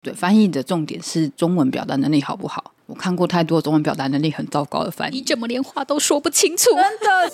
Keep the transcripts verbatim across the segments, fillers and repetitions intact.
对，翻译的重点是中文表达能力好不好。我看过太多中文表达能力很糟糕的翻译， 你怎么连话都说不清楚？ 真的。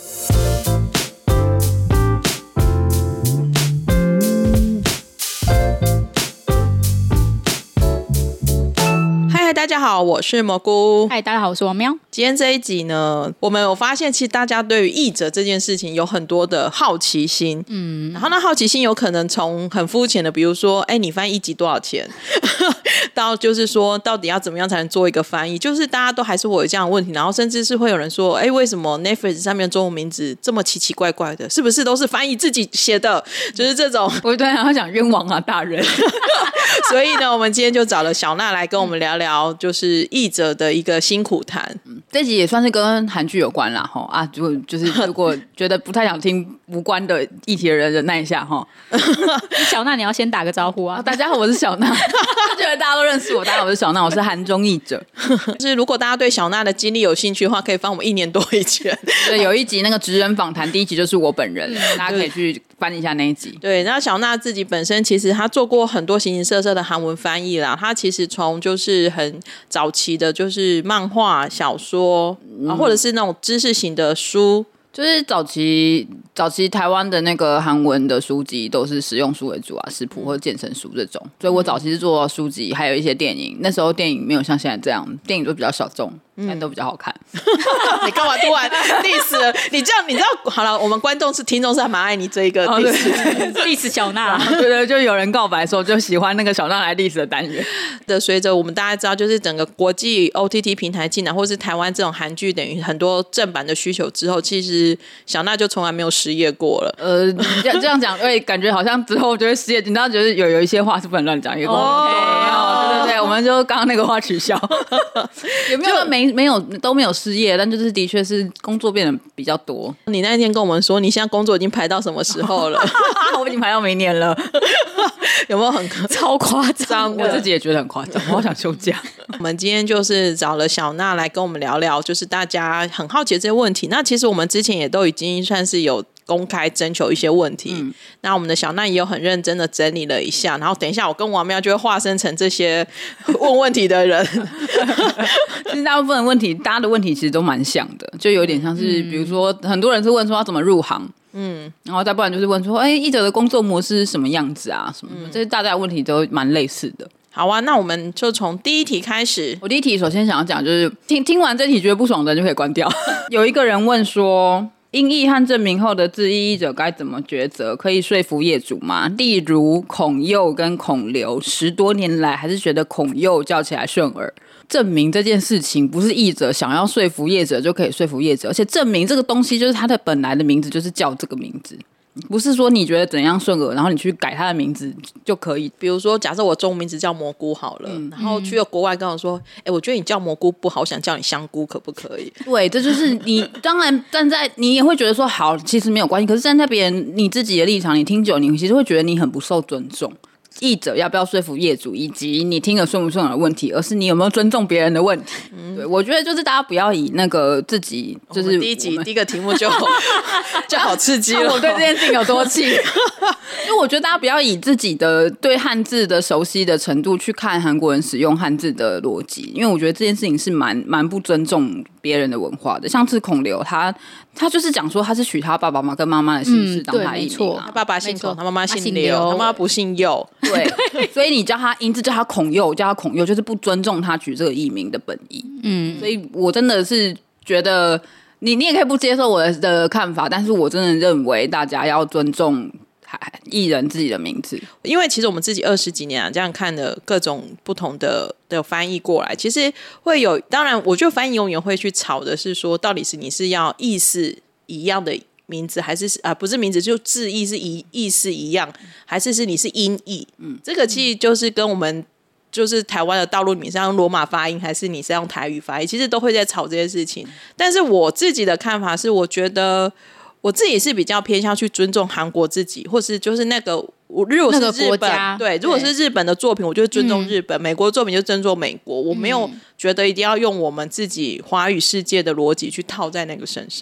嗨，大家好，我是蘑菇。 嗨，大家好，我是王喵。 今天这一集呢，我们有发现，其实大家对于译者这件事情有很多的好奇心。嗯，然后那好奇心有可能从很肤浅的，比如说，哎，你翻译一集多少钱？到就是说，到底要怎么样才能做一个翻译？就是大家都还是会有这样的问题，然后甚至是会有人说，哎，为什么 Netflix 上面中文名字这么奇奇怪怪的？是不是都是翻译自己写的？就是这种， 我对他讲冤枉啊，大人。 所以呢，我们今天就找了小娜来跟我们聊聊，就是译者的一个辛苦谈。 嗯、这集也算是跟韩剧有关啦，哈啊，就就是如果觉得不太想听无关的议题的人，忍耐一下哈。 小娜，你要先打个招呼啊！ 啊大家好，我是小娜。觉得大家都认识我，大家好，我是小娜，我是韩中译者。 就是如果大家对小娜的经历有兴趣的话，可以翻我们一年多以前。 对，有一集那个职人访谈，第一集就是我本人，大家可以去翻一下那一集。 对，然后小娜自己本身其实她做过很多形形色色的韩文翻译啦，她其实从就是很早期的就是漫画、小说、嗯啊、或者是那种知识型的书。 就是早期早期台湾的那个韩文的书籍都是实用书为主啊，食谱或者健身书这种，所以我早期是做书籍，还有一些电影。那时候电影没有像现在这样，电影都比较小众，现在都比较好看。 你干嘛突然 diss 了？你这样你知道好了，我们观众是听众是还蛮爱你这一个 diss diss 小娜。 对对，就有人告白说就喜欢那个小娜来 diss 的单元的。随着我们大家知道，就是整个国际 O T T 平台进来，或是台湾这种韩剧等于很多正版的需求之后，其实小娜就从来没有失业过了。 呃，这样讲会感觉好像之后就会失业。你知道，就是有有一些话是不能乱讲，也跟我们说。哦，对对对，我们就刚刚那个话取消。有没有没没有都没有失业，但就是的确是工作变得比较多。 你那天跟我们说，你现在工作已经排到什么时候了？ 我已经排到明年了。 有没有很超夸张？ 我自己也觉得很夸张，我好想休假。 我们今天就是找了小娜来跟我们聊聊，就是大家很好奇的这些问题。那其实我们之前也都已经算是有公开征求一些问题、嗯、那我们的小娜也有很认真的整理了一下，然后等一下我跟王喵就会化身成这些问问题的人。 其实大部分的问题，大家的问题其实都蛮像的，就有点像是、嗯、比如说很多人是问说要怎么入行，嗯，然后再不然就是问说哎，译者的工作模式是什么样子啊什么的、嗯、这些大家的问题都蛮类似的。 好啊，那我们就从第一题开始。 我第一题首先想要讲就是听听完这题觉得不爽的人就可以关掉。有一个人问说音译和证明后的自译译者该怎么抉择？可以说服业主吗？例如孔佑跟孔刘十多年来还是觉得孔佑叫起来顺耳。证明这件事情不是译者想要说服业者就可以说服业者，而且证明这个东西就是他的本来的名字就是叫这个名字，不是说你觉得怎样顺耳然后你去改他的名字就可以。 比如说假设我中文名字叫蘑菇好了、嗯、然后去了国外跟我说哎、欸，我觉得你叫蘑菇不好，我想叫你香菇可不可以？ 对，这就是你当然站在你也会觉得说好其实没有关系，可是站在别人你自己的立场你听久你其实会觉得你很不受尊重。译者要不要说服业主以及你听了顺不顺耳的问题，而是你有没有尊重别人的问题、嗯、对，我觉得就是大家不要以那个自己就是我第一集第一个题目就就好刺激了。 我对这件事情有多气。因为我觉得大家不要以自己的对汉字的熟悉的程度去看韩国人使用汉字的逻辑，因为我觉得这件事情是蛮蛮不尊重别人的文化的。像是孔刘他他就是讲说他是取他爸爸妈妈跟妈妈的姓氏当他译名、啊嗯、 他爸爸姓孔，他妈妈姓刘，他妈妈不姓佑。 对，所以你叫他名字叫他孔佑，叫他孔佑就是不尊重他取这个译名的本意。嗯，所以我真的是觉得你你也可以不接受我 的, 的看法，但是我真的认为大家要尊重艺人自己的名字。 因为其实我们自己二十几年啊，这样看了各种不同的的翻译过来，其实会有，当然我觉得翻译永远会去吵的是说，到底是你是要意思一样的名字，还是啊、呃、不是名字就字义是一意思一样，还是是你是音译？嗯，这个其实就是跟我们就是台湾的道路，你是要用罗马发音还是你是要用台语发音，其实都会在吵这件事情。但是我自己的看法是，我觉得我自己是比较偏向去尊重韩国自己，或是就是那个如果是日本、那个国家，对，如果是日本的作品我就尊重日本、嗯、美国的作品就尊重美国，我没有觉得一定要用我们自己华语世界的逻辑去套在那个身上。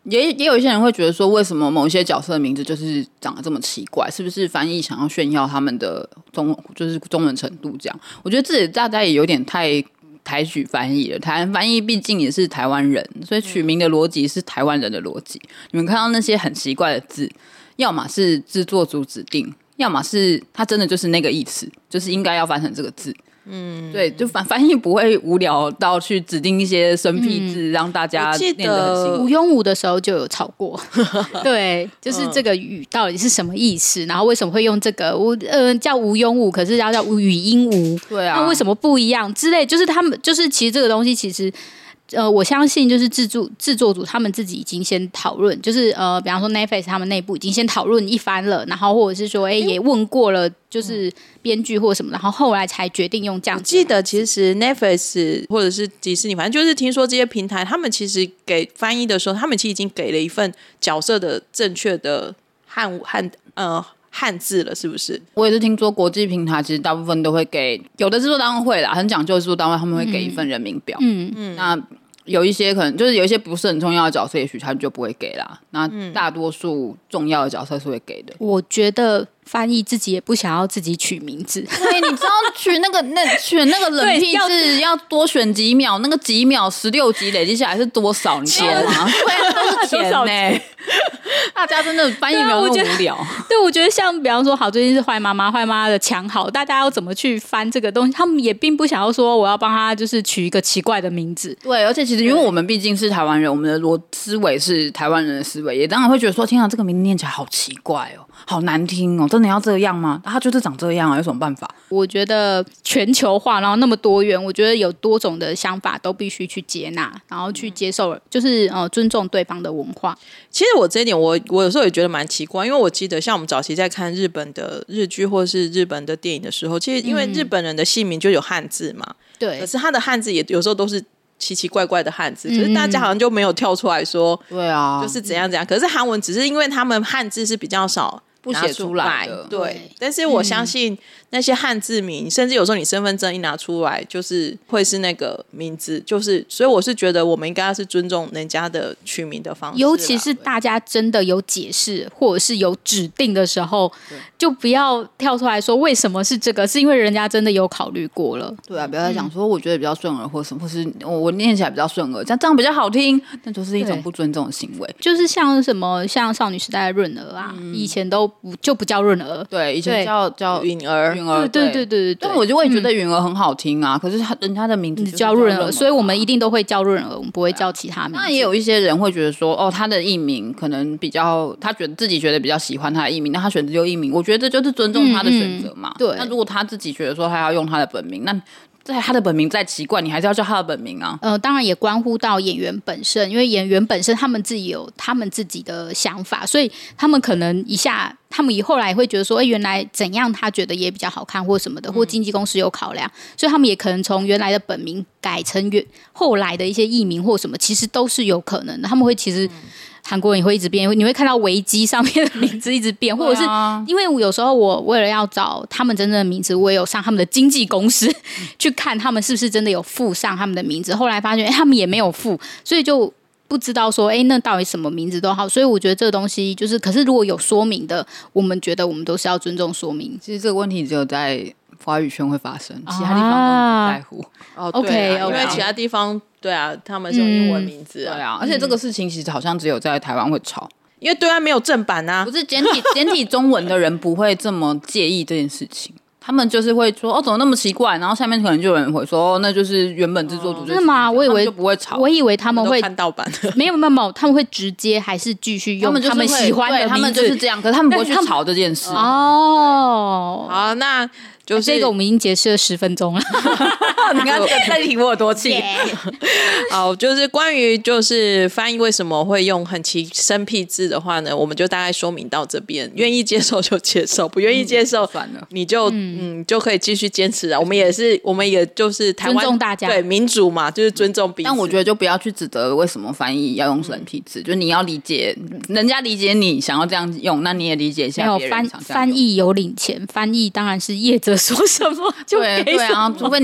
也也有一些人会觉得说，为什么某些角色的名字就是长得这么奇怪？是不是翻译想要炫耀他们的中就是中文程度这样？我觉得这大家也有点太抬举翻译了。台湾翻译毕竟也是台湾人，所以取名的逻辑是台湾人的逻辑。你们看到那些很奇怪的字，要么是制作组指定，要么是它真的就是那个意思，就是应该要翻成这个字。嗯，对，就翻翻译不会无聊到去指定一些生僻字，嗯、让大家念得很辛苦。 吴庸武的时候就有吵过，对，就是这个语到底是什么意思，然后为什么会用这个吴呃叫吴庸武，可是要叫语音吴， 对啊， 那为什么不一样之类？就是他们就是其实这个东西其实。呃，我相信就是制作制作组他们自己已经先讨论，就是呃，比方说 Netflix 他们内部已经先讨论一番了，然后或者是说，哎，也问过了，就是编剧或什么，然后后来才决定用这样子。 我记得其实 Netflix 或者是迪士尼，反正就是听说这些平台，他们其实给翻译的时候，他们其实已经给了一份角色的正确的汉汉呃。汉字了，是不是？ 我也是听说国际平台其实大部分都会给，有的制作单位会啦，很讲究的制作单位他们会给一份人名表。嗯嗯，那有一些可能就是有一些不是很重要的角色，也许他就不会给啦。那大多数重要的角色是会给的。 我觉得翻译自己也不想要自己取名字。 对，你知道取那个那选那个冷僻字要多选几秒，那个几秒十六集累积下来是多少？你知道吗？对啊，都是钱呢、欸。大家真的翻译没有那么无聊。 对，我觉得像比方说，好，最近是坏妈妈，坏妈妈的强好，大家要怎么去翻这个东西？他们也并不想要说我要帮他就是取一个奇怪的名字。 对，而且其实因为我们毕竟是台湾人，我们的逻思维是台湾人的思维，也当然会觉得说，天啊，这个名字念起来好奇怪哦。好难听哦，真的要这样吗？他就是长这样啊，有什么办法？ 我觉得全球化，然后那么多元，我觉得有多种的想法都必须去接纳，然后去接受，就是呃尊重对方的文化。 其实我这一点我，我我有时候也觉得蛮奇怪，因为我记得像我们早期在看日本的日剧或是日本的电影的时候，其实因为日本人的姓名就有汉字嘛， 对、嗯， 可是他的汉字也有时候都是奇奇怪怪的汉字，可是大家好像就没有跳出来说， 对啊， 就是怎样怎样。可是韩文只是因为他们汉字是比较少。 不写出来的， 对，对，但是我相信那些汉字名、嗯，甚至有时候你身份证一拿出来，就是会是那个名字，就是所以我是觉得我们应该是尊重人家的取名的方式， 尤其是大家真的有解释或者是有指定的时候，就不要跳出来说为什么是这个，是因为人家真的有考虑过了。 对啊，不要再讲说我觉得比较顺耳或什么，或是我我念起来比较顺耳，这样这样比较好听，那就是一种不尊重的行为。 就是像什么像少女时代的润儿啊，嗯、以前都不就不叫润儿， 对，以前叫叫允儿， 允儿， 对对对对对。 但我就会觉得允儿很好听啊，嗯、可是他人家的名字叫润儿，所以我们一定都会叫润儿，我们不会叫其他名字。 那也有一些人会觉得说，哦，他的艺名可能比较，他觉得自己觉得比较喜欢他的艺名，那他选择就艺名，我觉得就是尊重他的选择嘛。 嗯嗯、对。 那如果他自己觉得说他要用他的本名，那在他的本名再奇怪，你还是要叫他的本名啊。 呃，当然也关乎到演员本身，因为演员本身他们自己有他们自己的想法，所以他们可能一下，他们以后来会觉得说，哎，原来怎样他觉得也比较好看或什么的，或经纪公司有考量，嗯、所以他们也可能从原来的本名改成原后来的一些艺名或什么，其实都是有可能的。他们会其实。嗯韩国人也会一直变，你会看到维基上面的名字一直变，或者是因为有时候我为了要找他们真正的名字，我也有上他们的经纪公司去看他们是不是真的有附上他们的名字，后来发现、欸、他们也没有附，所以就不知道说哎、欸，那到底什么名字都好，所以我觉得这个东西就是，可是如果有说明的，我们觉得我们都是要尊重说明。 其实这个问题只有在华语圈会发生，其他地方都不在乎。 啊、哦，对啊， okay, 因为其他地方。对啊，他们是用英文名字啊、 嗯，对啊，而且这个事情其实好像只有在台湾会吵， 因为对岸没有正版啊。 不是简体简体中文的人不会这么介意这件事情，他们就是会说哦，怎么那么奇怪？然后下面可能就有人会说，哦，那就是原本制作组。 真的吗？我以为就不会吵， 我以为他们会看盗版的， 没有没有没有，他们会直接还是继续用他们喜欢的名字， 他们就是这样，可是他们不会去吵这件事。 哦， 好，那。就是、 这个我们已经解释了十分钟了， 你看这个这题我有多气。 好，就是关于就是翻译为什么会用很奇生僻字的话呢，我们就大概说明到这边，愿意接受就接受，不愿意接受、嗯、 算了， 你就 嗯, 嗯就可以继续坚持啊。我们也是，我们也就是台湾尊重大家， 对民主嘛，就是尊重彼此。 但我觉得就不要去指责为什么翻译要用生僻字，嗯、就你要理解人家理解你想要这样用，那你也理解一下别人想这样用。 翻译有领钱，翻译当然是业者说什么就给什么。 对对啊，除非你今天付我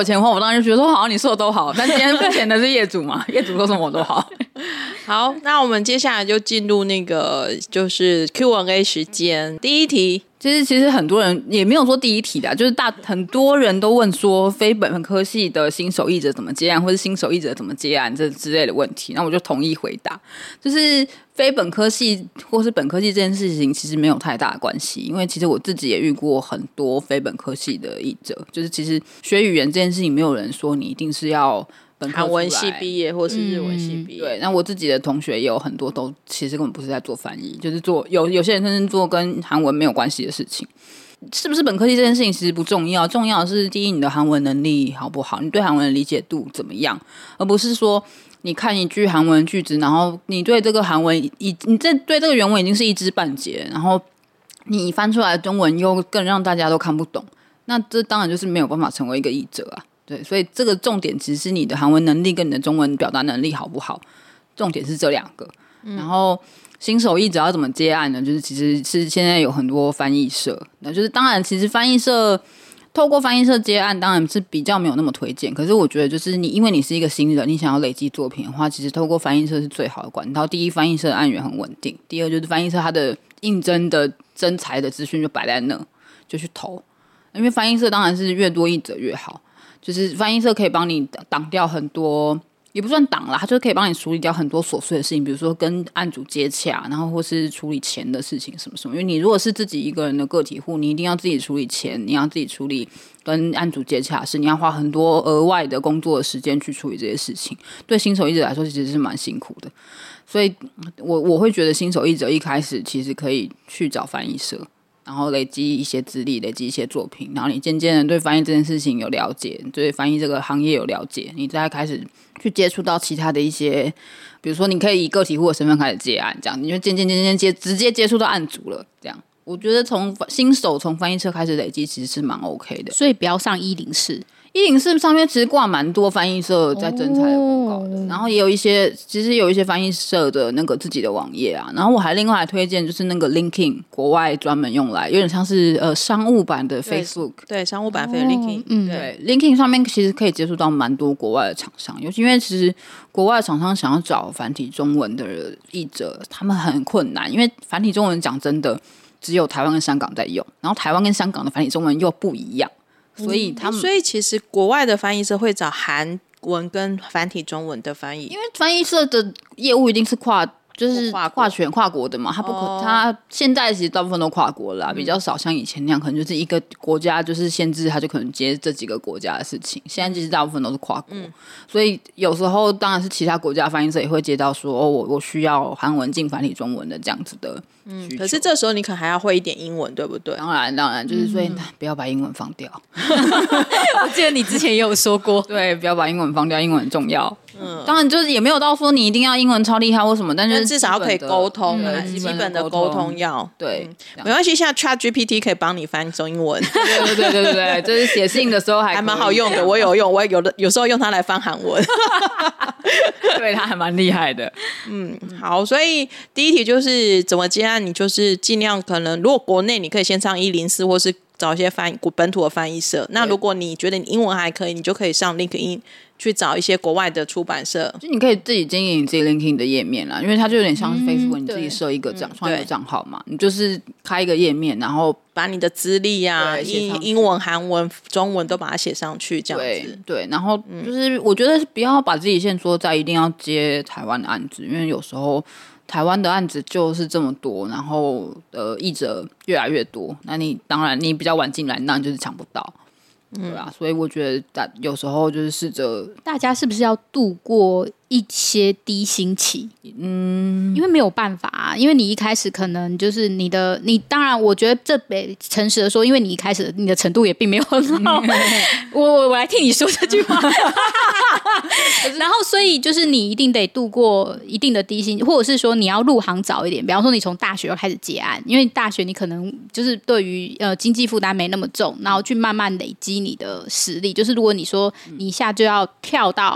钱的话，我当然就觉得说好，你说的都好。但今天付钱的是业主嘛，业主说什么我都好。 好，那我们接下来就进入那个就是 Q and A 时间。第一题， 其实其实很多人也没有说第一题的，就是大很多人都问说非本科系的新手译者怎么接案，或是新手译者怎么接案这之类的问题，那我就统一回答，就是非本科系或是本科系这件事情其实没有太大的关系，因为其实我自己也遇过很多非本科系的译者，就是其实学语言这件事情没有人说你一定是要韩文系毕业或是日文系毕业、嗯、 对，那我自己的同学也有很多都其实根本不是在做翻译，就是做有有些人甚至做跟韩文没有关系的事情。是不是本科系这件事情其实不重要，重要的是第一你的韩文能力好不好，你对韩文的理解度怎么样，而不是说你看一句韩文句子，然后你对这个韩文已你这对这个原文已经是一知半解，然后你翻出来的中文又更让大家都看不懂，那这当然就是没有办法成为一个译者啊。对，所以这个重点其实是你的韩文能力跟你的中文表达能力好不好，重点是这两个、嗯、然后新手译者要怎么接案呢，就是其实是现在有很多翻译社，那就是当然其实翻译社透过翻译社接案当然是比较没有那么推荐，可是我觉得就是你因为你是一个新人，你想要累积作品的话，其实透过翻译社是最好的管道。第一，翻译社的案源很稳定，第二就是翻译社它的应征的征才的资讯就摆在那，就去投，因为翻译社当然是越多译者越好，就是翻译社可以帮你挡掉很多，也不算挡啦，它就可以帮你处理掉很多琐碎的事情，比如说跟案主接洽，然后或是处理钱的事情什么什么。因为你如果是自己一个人的个体户，你一定要自己处理钱，你要自己处理跟案主接洽的事，你要花很多额外的工作的时间去处理这些事情。对新手译者来说，其实是蛮辛苦的。所以我我会觉得新手译者一开始其实可以去找翻译社。然后累积一些资历，累积一些作品，然后你渐渐的对翻译这件事情有了解，对翻译这个行业有了解，你再开始去接触到其他的一些，比如说你可以以个体户的身份开始接案，这样你就渐渐渐渐接直接接触到案主了，这样我觉得从新手从翻译社开始累积其实是蛮 OK 的， 所以不要上一零四。 一零四上面其实挂蛮多翻译社在征才的广告的、哦、然后也有一些其实有一些翻译社的那个自己的网页啊，然后我还另外还推荐就是那个 LinkedIn 国外专门用来有点像是呃商务版的 Facebook， 对, 对商务版的 LinkedIn、哦嗯、对 LinkedIn 上面其实可以接触到蛮多国外的厂商，尤其因为其实国外的厂商想要找繁体中文的译者他们很困难，因为繁体中文讲真的只有台湾跟香港在用，然后台湾跟香港的繁体中文又不一样，所以他们、 嗯、所以其实国外的翻译社会找韩文跟繁体中文的翻译， 因为翻译社的业务一定是跨就是跨权跨国的嘛，他不可、哦、他现在其实大部分都跨国了啦、嗯、比较少像以前那样可能就是一个国家就是限制他就可能接这几个国家的事情，现在其实大部分都是跨国、嗯、所以有时候当然是其他国家翻译社也会接到说、哦、我我需要韩文进繁体中文的这样子的嗯，可是这时候你可能还要会一点英文，对不对？ 当然，当然，就是所以、嗯、不要把英文放掉。 我记得你之前也有说过， 对，不要把英文放掉，英文很重要。嗯，当然就是也没有到说你一定要英文超厉害或什么，但是至少要可以沟通， 嗯、 基本的沟通要对、 嗯，没关系，现在 ChatGPT 可以帮你翻中英文。 对对对对对，就是写信的时候还还蛮好用的，我有用，我有的有时候用它来翻韩文。 对，它还蛮厉害的。 嗯，好，所以第一题就是怎么接案，你就是尽量可能，如果国内你可以先上一零四，或是找一些翻译本土的翻译社。那如果你觉得你英文还可以，你就可以上 LinkedIn 去找一些国外的出版社。 就你可以自己经营自己 LinkedIn 的页面啦，因为它就有点像是 Facebook，、嗯、你自己设一个账创、嗯、一个账号嘛，你就是开一个页面，然后把你的资历啊，英英文、韩文、中文都把它写上去，这样子。 对，对然后就是我觉得不要把自己限缩在一定要接台湾的案子，因为有时候台湾的案子就是这么多，然后呃译者越来越多，那你当然你比较晚进来，那你就是抢不到。对啊，所以我觉得有时候就是试着， 大家是不是要度过一些低薪期？嗯，因为没有办法啊，因为你一开始可能就是你的，你当然我觉得这得诚实的说，因为你一开始你的程度也并没有很好，我我我来替你说这句话。然后所以就是你一定得度过一定的低薪，或者是说你要入行早一点，比方说你从大学要开始接案，因为大学你可能就是对于呃经济负担没那么重，然后去慢慢累积你的实力。就是如果你说你一下就要跳到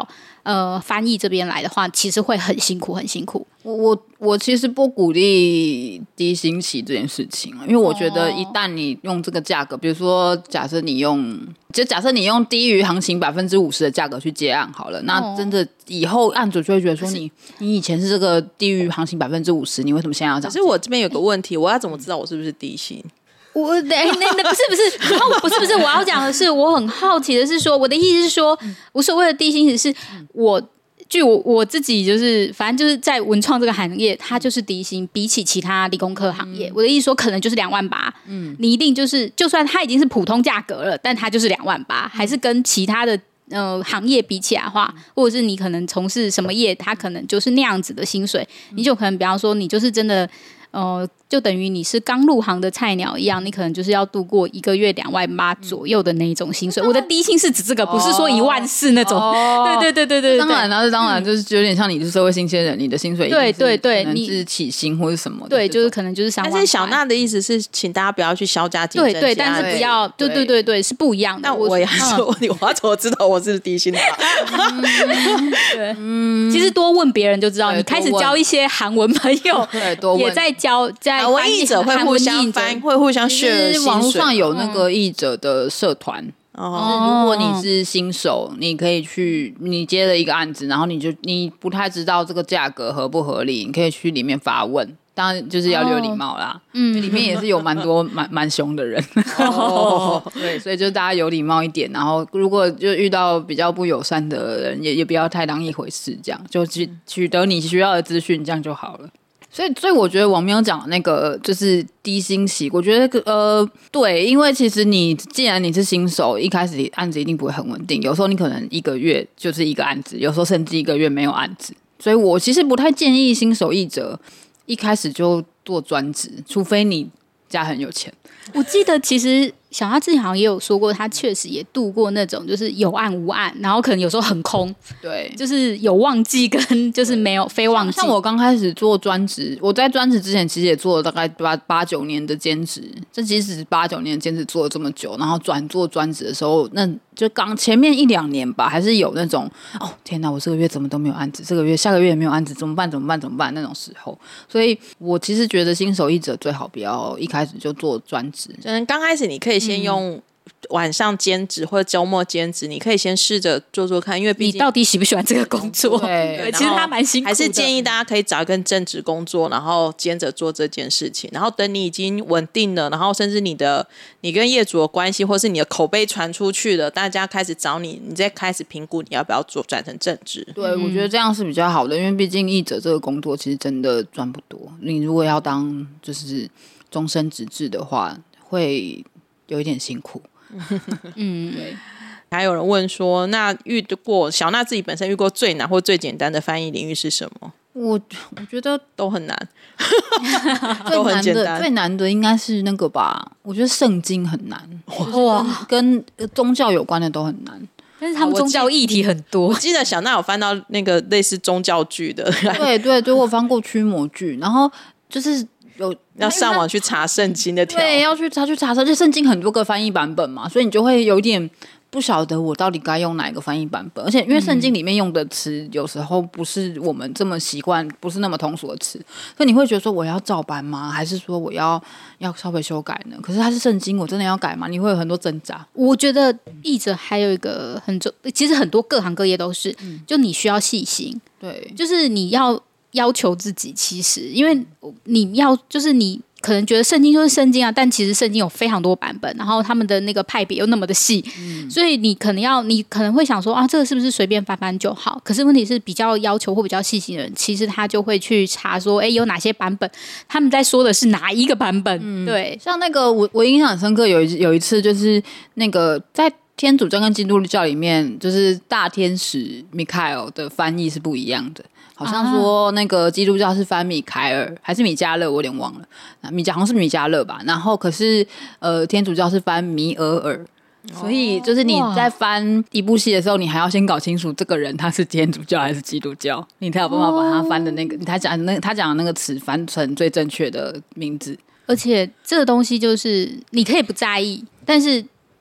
呃翻译这边来的话，其实会很辛苦，很辛苦。 我我我其实不鼓励低薪期这件事情，因为我觉得一旦你用这个价格，比如说假设你用，就假设你用低于行情百分之五十的价格去接案好了，那真的以后案主就会觉得说你你以前是这个低于行情百分之五十，你为什么现在要这样？ 可是我这边有个问题，我要怎么知道我是不是低薪？ 我哎、欸，那那不是不是，然后不是不是，我要讲的是，我很好奇的是说，我的意思是说，我所谓的低薪是我。据我我自己就是，反正就是在文创这个行业，它就是低薪，比起其他理工科行业，嗯、我的意思说可能就是两万八。嗯，你一定就是，就算它已经是普通价格了，但它就是两万八，还是跟其他的呃行业比起来的话，或者是你可能从事什么业，它可能就是那样子的薪水，你就可能比方说你就是真的。呃，就等于你是刚入行的菜鸟一样，你可能就是要度过一个月两万八左右的那一种薪水。嗯、我的低薪是指这个，不是说一万四那种。哦、对对对对对， 当然，然后当然就是有点像你是社会新鲜人，你的薪水对对对， 你是起薪或是什么的， 对，就是可能就是三万。 但是小娜的意思是，请大家不要去削价竞争， 对对，但是不要，对对对对，是不一样的。 那我也说，我要怎么知道我是低薪的？ 嗯、对，嗯，其实多问别人就知道。你开始交一些韩文朋友， 对，多问也在教在。 翻译者会互相翻，会互相 share 薪水。 网络上有那个译者的社团，哦、如果你是新手，你可以去，你接了一个案子，然后你就你不太知道这个价格合不合理，你可以去里面发问。当然就是要有礼貌啦，哦、嗯，里面也是有蛮多蛮蛮凶的人，哦、对，所以就大家有礼貌一点，然后如果就遇到比较不友善的人，也也不要太当一回事，这样就取取得你需要的资讯，这样就好了。所以，所以我觉得王喵讲的那个就是低薪期，我觉得呃，对，因为其实你既然你是新手，一开始案子一定不会很稳定，有时候你可能一个月就是一个案子，有时候甚至一个月没有案子，所以我其实不太建议新手译者一开始就做专职，除非你家很有钱。 我记得其实小哈之前好像也有说过，他确实也度过那种就是有案无案，然后可能有时候很空， 对， 就是有旺季跟就是没有非旺季。 像我刚开始做专职，我在专职之前其实也做了大概八八九年的兼职，这即使八九年的兼职做了这么久，然后转做专职的时候，那就刚前面一两年吧，还是有那种哦天哪，我这个月怎么都没有案子，这个月下个月也没有案子，怎么办怎么办怎么办那种时候，所以我其实觉得新手译者最好不要一开始就做专职。 嗯，刚开始你可以先用晚上兼职或者周末兼职，你可以先试着做做看，因为毕竟你到底喜不喜欢这个工作？ 对， 其实他蛮辛苦的。 还是建议大家可以找一份正职工作，然后兼着做这件事情，然后等你已经稳定了，然后甚至你的你跟业主的关系，或是你的口碑传出去了，大家开始找你，你再开始评估你要不要做转成正职。 对，我觉得这样是比较好的，因为毕竟译者这个工作其实真的赚不多，你如果要当就是终身职志的话，会有一点辛苦。 嗯，对。 还有人问说，那遇过小娜自己本身遇过最难或最简单的翻译领域是什么？ 我我觉得都很难， 都很简单。最难的应该是那个吧？我觉得圣经很难，哇，跟宗教有关的都很难。 但是他们宗教议题很多。 我记得小娜有翻到那个类似宗教剧的， 对对对，我翻过驱魔剧，然后就是有要上网去查圣经的条， 对，要去查去查，而且圣经很多个翻译版本嘛，所以你就会有一点不晓得我到底该用哪一个翻译版本，而且因为圣经里面用的词有时候不是我们这么习惯，不是那么通俗的词，所以你会觉得说我要照搬吗？还是说我要要稍微修改呢？可是它是圣经，我真的要改吗？你会有很多挣扎。 我觉得译者还有一个很重，其实很多各行各业都是，嗯、就你需要细心， 对， 就是你要要求自己，其实因为你要就是你。可能觉得圣经就是圣经啊，但其实圣经有非常多版本，然后他们的那个派别又那么的细，嗯、所以你可能要，你可能会想说啊，这个是不是随便翻翻就好？可是问题是比较要求或比较细心的人，其实他就会去查说，哎，有哪些版本？他们在说的是哪一个版本？嗯、对， 像那个我我印象很深刻，有一有一次就是那个在天主教跟基督教里面，就是大天使米凯尔的翻译是不一样的。好像说那个基督教是翻米凯尔还是米迦勒，我有点忘了。米迦好像是米迦勒吧。然后可是呃天主教是翻米尔尔，所以就是你在翻一部戏的时候，你还要先搞清楚这个人他是天主教还是基督教，你才有办法把他翻的那个他讲那他讲的那个词翻成最正确的名字。 而且这个东西就是你可以不在意，但是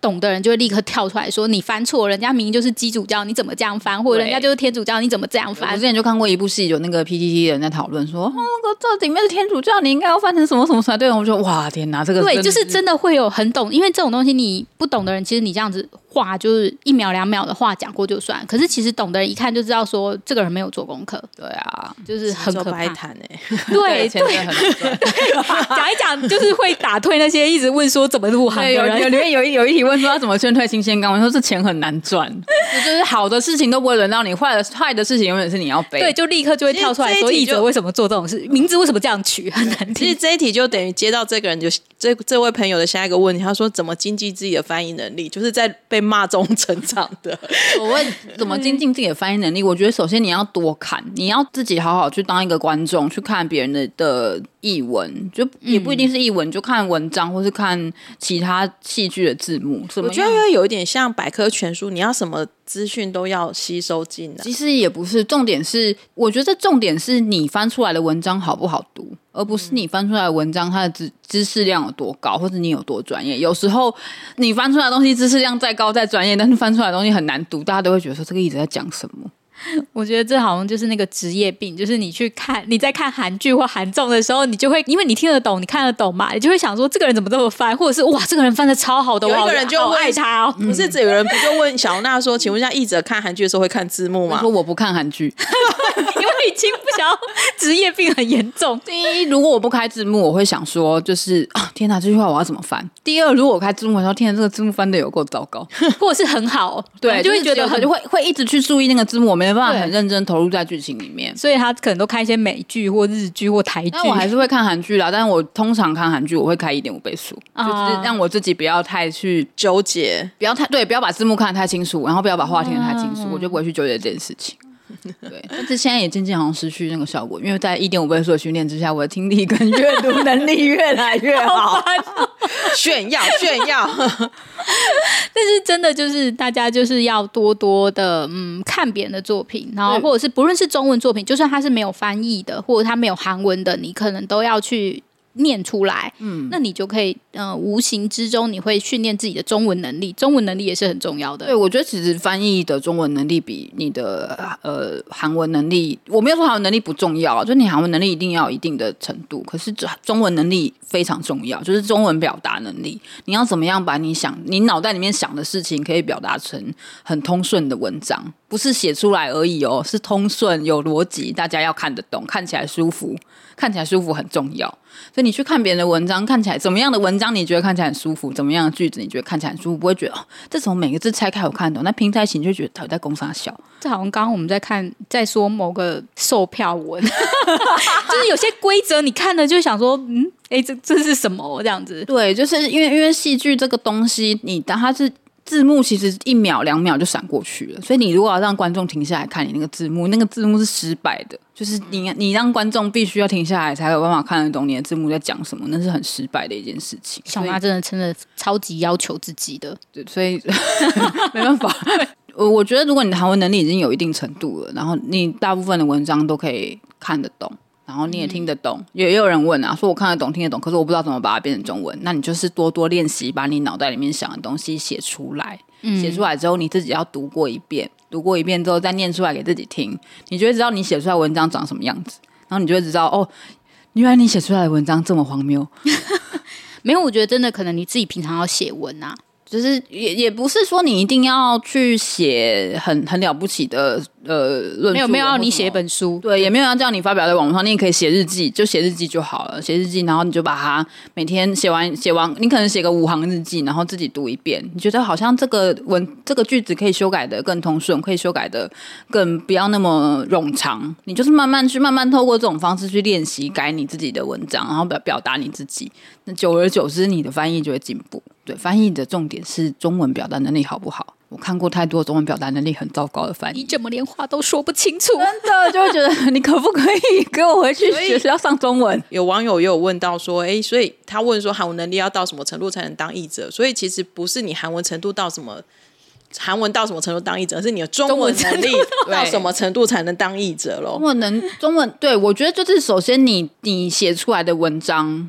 懂的人就会立刻跳出来说你翻错，人家明明就是基督教，你怎么这样翻？或者人家就是天主教，你怎么这样翻？ 我之前就看过一部戏，有那个 P T T 的人在讨论说，哦，这里面是天主教，你应该要翻成什么什么才对。我就哇天哪，这个对，就是真的会有很懂，因为这种东西你不懂的人，其实你这样子话就是一秒两秒的话讲过就算，可是其实懂的人一看就知道说这个人没有做功课。 对啊， 就是很可怕。 谈哎， 对， 钱真的很赚。 讲一讲就是会打退那些一直问说怎么入行的人。 有里面有一有一题问说要怎么劝退新鲜感，我说这钱很难赚，就是好的事情都不会轮到你，坏的坏的事情永远是你要背。 对，就立刻就会跳出来说译者为什么做这种事，名字为什么这样取，很难听。 其实这一题就等于接到这个人就这这位朋友的下一个问题，他说怎么精进自己的翻译能力，就是在被骂中成长的。 我问怎么精进自己的翻译能力，我觉得首先你要多看，你要自己好好去当一个观众，去看别人的的译文，就也不一定是译文，嗯、就看文章或是看其他戏剧的字幕。 我觉得有一点像百科全书，你要什么资讯都要吸收进来。 其实也不是，重点是我觉得重点是你翻出来的文章好不好读，而不是你翻出来的文章它的知知识量有多高，或者你有多专业。有时候你翻出来的东西知识量再高再专业，但是翻出来的东西很难读，大家都会觉得说这个一直在讲什么。 我觉得这好像就是那个职业病，就是你去看你在看韩剧或韩综的时候，你就会因为你听得懂你看得懂嘛，你就会想说这个人怎么这么翻，或者是哇这个人翻得超好的， 有一个人就好爱他哦。 不是，有人不就问小娜说请问一下译者看韩剧的时候会看字幕吗？ 他说我不看韩剧因为已经不想要职业病很严重。 第一，如果我不开字幕我会想说就是啊天哪这句话我要怎么翻。第二，如果我开字幕的时候天哪这个字幕翻得有够糟糕或者是很好， 对， 就会觉得很就会会一直去注意那个字幕，我没办法很认真投入在剧情里面， 所以他可能都看一些美剧或日剧或台剧。 但我还是会看韩剧啦，但是我通常看韩剧我会开 一点五 倍速、啊、就是让我自己不要太去纠结， 不要太对，不要把字幕看得太清楚，然后不要把话听得太清楚、嗯、我就不会去纠结这件事情。对，但是现在也渐渐好像失去那个效果，因为在 一点五 倍速的训练之下，我的听力跟阅读能力越来越好炫耀炫耀但是真的就是大家就是要多多的嗯看别人的作品，然后或者是不论是中文作品，就算它是没有翻译的或者它没有韩文的，你可能都要去念出来，嗯，那你就可以呃无形之中你会训练自己的中文能力，中文能力也是很重要的。 对，我觉得其实翻译的中文能力比你的呃韩文能力，我没有说韩文能力不重要，就你韩文能力一定要有一定的程度，可是中文能力非常重要，就是中文表达能力，你要怎么样把你想你脑袋里面想的事情可以表达成很通顺的文章，不是写出来而已哦，是通顺有逻辑，大家要看得懂，看起来舒服，看起来舒服很重要。所以你去看别人的文章，看起来怎么样的文章你觉得看起来很舒服，怎么样的句子你觉得看起来很舒服，不会觉得哦，这种每个字拆开我看得懂，那拼在一起你就觉得他在攻杀小。 这好像刚刚我们在看在说某个售票文就是有些规则你看了就想说嗯，哎，这这是什么这样子。 对，就是因为因为戏剧这个东西你当它是字幕其实一秒两秒就闪过去了，所以你如果要让观众停下来看你那个字幕，那个字幕是失败的，就是你你让观众必须要停下来才有办法看得懂你的字幕在讲什么，那是很失败的一件事情。 小妈真的真的超级要求自己的， 对，所以没办法。我觉得如果你的韩文能力已经有一定程度了，然后你大部分的文章都可以看得懂，然后你也听得懂，也、嗯、有人问啊，说我看得懂听得懂，可是我不知道怎么把它变成中文。那你就是多多练习，把你脑袋里面想的东西写出来，写、嗯、出来之后你自己要读过一遍，读过一遍之后再念出来给自己听，你就会知道你写出来的文章长什么样子，然后你就会知道哦，原来你写出来的文章这么荒谬。 没有，我觉得真的可能你自己平常要写文啊， 就是也也不是说你一定要去写很很了不起的呃论述， 没有没有要你写一本书， 对，也没有要叫你发表在网络上，你也可以写日记，就写日记就好了，写日记，然后你就把它每天写完写完，你可能写个五行日记，然后自己读一遍，你觉得好像这个文这个句子可以修改的更通顺，可以修改的更不要那么冗长，你就是慢慢去慢慢透过这种方式去练习改你自己的文章，然后表表达你自己，那久而久之你的翻译就会进步。对，翻译的重点是中文表达能力好不好。我看过太多中文表达能力很糟糕的翻译， 你怎么连话都说不清楚？ 真的就会觉得你可不可以给我回去学校上中文？ 有网友也有问到说，哎，所以他问说韩文能力要到什么程度才能当译者？所以其实不是你韩文程度到什么，韩文到什么程度当译者，是你的中文能力到什么程度才能当译者咯。 中文能中文对，我觉得就是首先你你写出来的文章。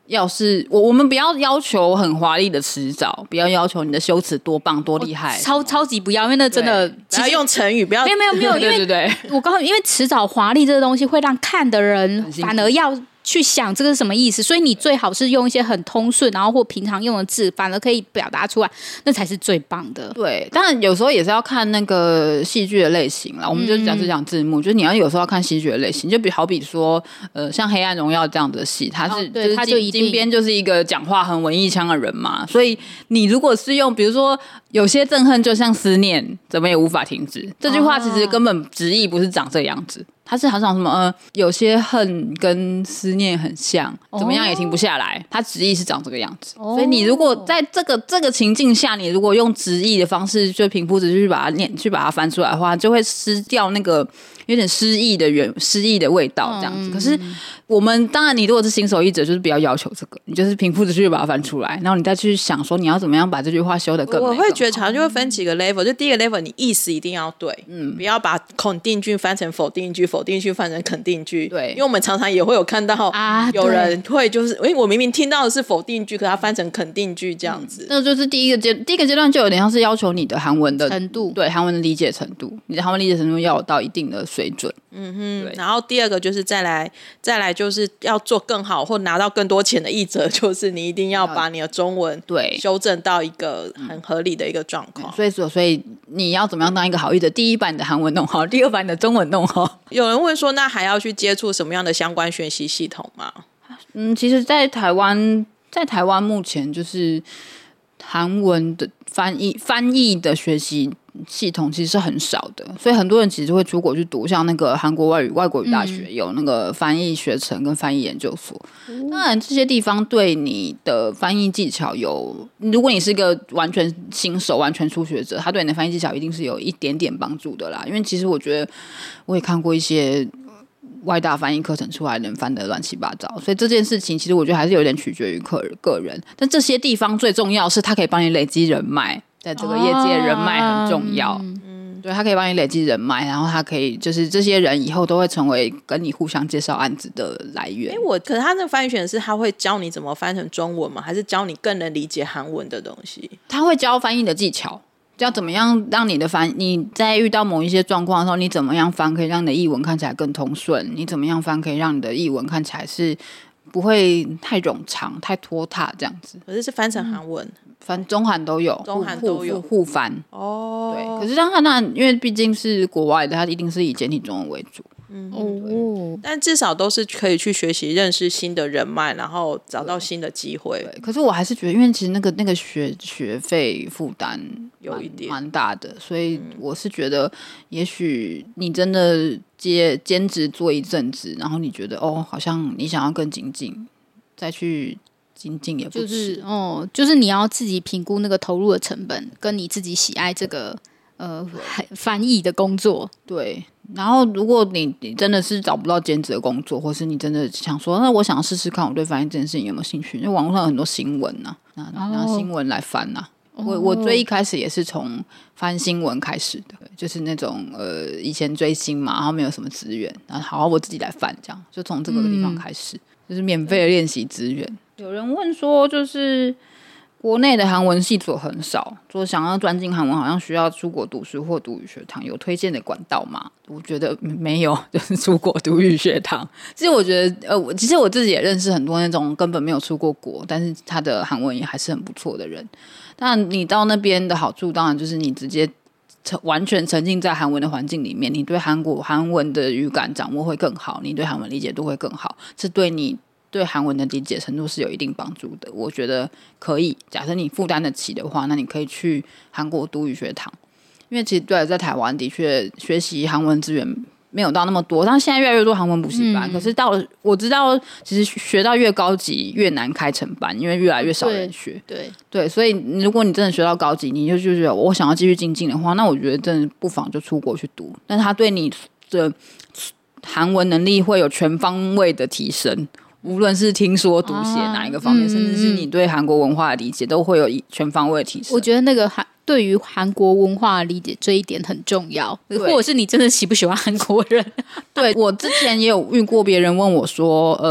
要是我我们不要要求很华丽的词藻，不要要求你的修辞多棒多厉害， 超超级不要，因为那真的不要用成语，不要没有没有没有，因为对对对， 我告诉你，因为词藻华丽这个东西会让看的人反而要去想这个是什么意思，所以你最好是用一些很通顺，然后或平常用的字，反而可以表达出来，那才是最棒的。 对，当然有时候也是要看那个戏剧的类型啦。我们就讲是讲字幕，嗯、就是你要有时候要看戏剧的类型，就比好比说，呃，像《黑暗荣耀》这样的戏，它是、 哦、对，它就一定金边就是一个讲话很文艺腔的人嘛，所以你如果是用，比如说有些憎恨就像思念，怎么也无法停止，这句话其实根本直译不是长这样子。他是好像什么呃，有些恨跟思念很像，怎么样也停不下来。他直译是长这个样子，所以你如果在这个这个情境下，你如果用直译的方式，就平铺直叙去把它念，去把它翻出来的话，就会失掉那个有点诗意的原诗意的味道，这样子。可是我们当然，你如果是新手译者，就是不要要求这个，你就是平铺直叙把它翻出来，然后你再去想说你要怎么样把这句话修得更美。 我会觉得常常就会分几个 level， 就第一个 level 你意思一定要对，嗯，不要把肯定句翻成否定句，否定句翻成肯定句， 对， 因为我们常常也会有看到啊， 有人会就是，因为我明明听到的是否定句，可他翻成肯定句这样子， 嗯、那就是第一个阶第一个阶段就有点像是要求你的韩文的程度， 对韩文的理解程度，你的韩文理解程度要有到一定的水准。 嗯哼，然后第二个就是再来再来就是要做更好或拿到更多钱的译者，就是你一定要把你的中文对修正到一个很合理的一个状况。 所以说，所以你要怎么样当一个好译者？第一把你的韩文弄好，第二把你的中文弄好。 有人问说，那还要去接触什么样的相关学习系统吗？ 嗯，其实，在台湾，在台湾目前就是韩文的翻译翻译的学习系统其实是很少的，所以很多人其实会出国去读，像那个韩国外语外国语大学、嗯、有那个翻译学程跟翻译研究所。嗯、当然，这些地方对你的翻译技巧有，如果你是一个完全新手、完全初学者，他对你的翻译技巧一定是有一点点帮助的啦。因为其实我觉得，我也看过一些外大翻译课程出来人翻得乱七八糟，所以这件事情其实我觉得还是有点取决于个个人。但这些地方最重要是它可以帮你累积人脉，在这个业界人脉很重要。哦、嗯，对，它可以帮你累积人脉，然后它可以就是这些人以后都会成为跟你互相介绍案子的来源。 哎，我可是他那个翻译学是他会教你怎么翻成中文吗？还是教你更能理解韩文的东西？ 他会教翻译的技巧。要怎么样让你的翻，你在遇到某一些状况的时候，你怎么样翻可以让你的译文看起来更通顺？你怎么样翻可以让你的译文看起来是不会太冗长、太拖沓这样子？ 可是是翻成韩文， 嗯、翻中韩都有， 中韩都有互翻哦。 对，可是当然，那因为毕竟是国外的，它一定是以简体中文为主。 嗯哦，但至少都是可以去学习、认识新的人脉，然后找到新的机会。 对，可是我还是觉得，因为其实那个那个学学费负担有一点蛮大的，所以我是觉得，也许你真的接兼职做一阵子，然后你觉得哦，好像你想要更精进，再去精进也不迟。 就是哦，就是你要自己评估那个投入的成本，跟你自己喜爱这个呃翻译的工作。 对。然后，如果你你真的是找不到兼职的工作，或是你真的想说，那我想试试看，我对翻译这件事情有没有兴趣？因为网络上有很多新闻呐、啊，拿拿新闻来翻呐、啊。Oh. 我我最一开始也是从翻新闻开始的，就是那种呃以前追星嘛，然后没有什么资源，然后好我自己来翻，这样就从这个地方开始，嗯、就是免费的练习资源。有人问说，就是国内的韩文系所很少，说想要专精韩文，好像需要出国读书或读语学堂，有推荐的管道吗？我觉得没有，就是出国读语学堂。其实我觉得，呃，其实我自己也认识很多那种根本没有出过国，但是他的韩文也还是很不错的人。当然，你到那边的好处，当然就是你直接完全沉浸在韩文的环境里面，你对韩国韩文的语感掌握会更好，你对韩文理解度会更好，是对你对韩文的理解程度是有一定帮助的。我觉得可以，假设你负担得起的话，那你可以去韩国读语学堂，因为其实对在台湾的确学习韩文资源没有到那么多，但现在越来越多韩文补习班、嗯、可是到了我知道其实学到越高级越难开成班，因为越来越少人学。 对 对, 对，所以如果你真的学到高级，你就觉得我想要继续精进的话，那我觉得真的不妨就出国去读，但他对你的韩文能力会有全方位的提升，无论是听说读写哪一个方面、啊嗯、甚至是你对韩国文化的理解都会有全方位的提升。 我觉得那个韩对于韩国文化的理解这一点很重要，或者是你真的喜不喜欢韩国人。 对，我之前也有遇过别人问我说呃，